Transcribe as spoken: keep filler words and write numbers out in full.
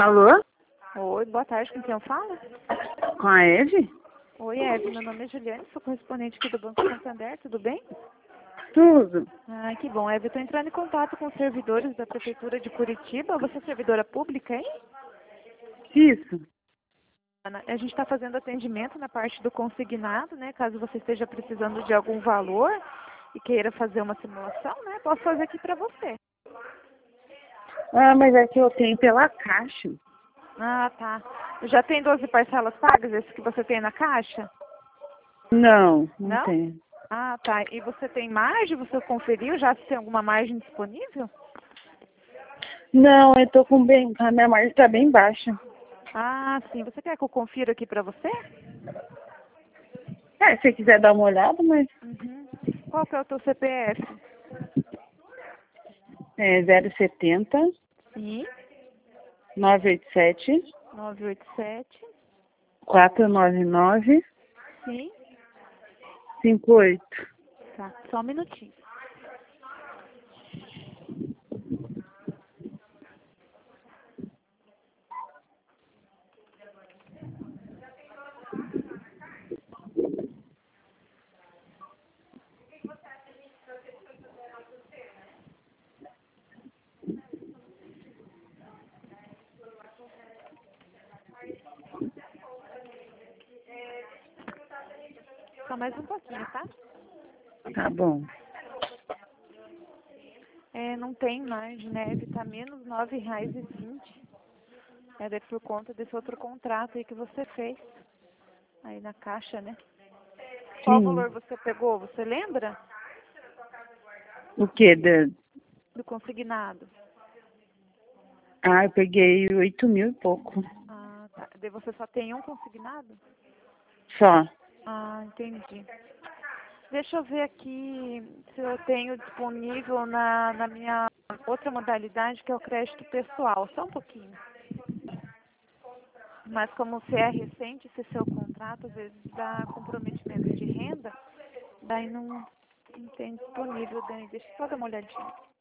Alô? Oi, boa tarde, com quem eu falo? Com a Eve? Oi, Eve, meu nome é Juliane, sou correspondente aqui do Banco Santander, tudo bem? Tudo. Ah, que bom, Eve, eu estou entrando em contato com os servidores da Prefeitura de Curitiba, você é servidora pública, hein? Isso. Ana, a gente está fazendo atendimento na parte do consignado, né, caso você esteja precisando de algum valor e queira fazer uma simulação, né, posso fazer aqui para você. Ah, mas é que eu tenho pela Caixa. Ah, tá. Já tem doze parcelas pagas, esse que você tem na caixa? Não, não Não? tenho. Ah, tá. E você tem margem? Você conferiu já se tem alguma margem disponível? Não, eu tô com bem. A minha margem tá bem baixa. Ah, sim. Você quer que eu confira aqui pra você? É, se você quiser dar uma olhada, mas Uhum. Qual que é o teu C P F? é zero setenta, Sim. nove oito sete, nove oito sete. quatro nove nove, Sim. cinco oito. Tá. Só um minutinho. Só mais um pouquinho, tá? Tá bom. É, não tem margem, né? Tá menos nove reais e vinte. É daí por conta desse outro contrato aí que você fez. Aí na caixa, né? Qual Sim. valor você pegou? Você lembra? O quê? Da... Do consignado. Ah, eu peguei oito mil e pouco. Ah, tá. Daí você só tem um consignado? Só. Ah, entendi. Deixa eu ver aqui se eu tenho disponível na, na minha outra modalidade, que é o crédito pessoal. Só um pouquinho. Mas como você é recente, esse seu contrato, às vezes dá comprometimento de renda, daí não, não tem disponível. Daí deixa eu só dar uma olhadinha.